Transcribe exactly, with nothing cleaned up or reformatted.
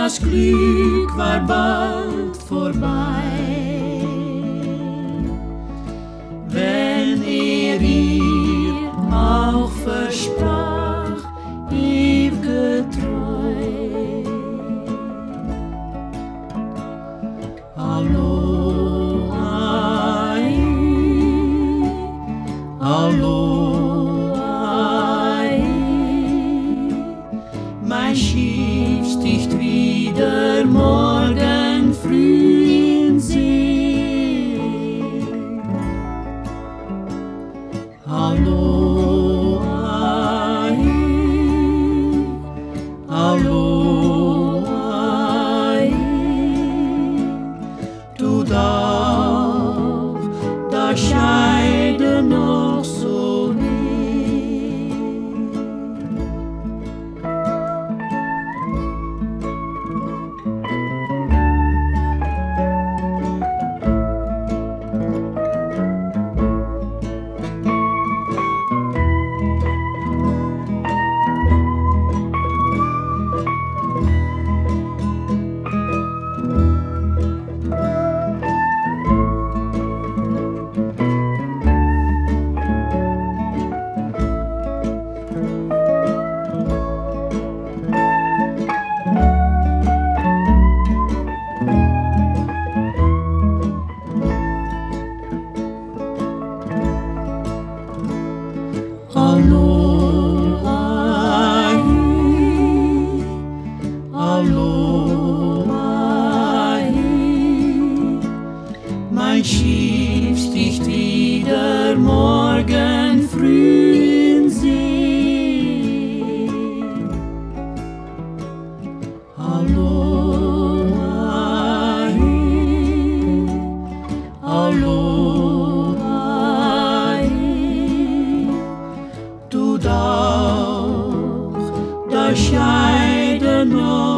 das Glück war bald vorbei. Wenn er ihr auch versprach, ew'ge Treu. Aloha, Aloha, mein Schiff sticht wieder morgen früh in See. Aloha, Aloha, tut auch das Scheiden noch so weh. Aloha, Aloha, mein Schiff sticht wieder morgen früh in See. Aloha, Aloha, tut auch das Scheiden noch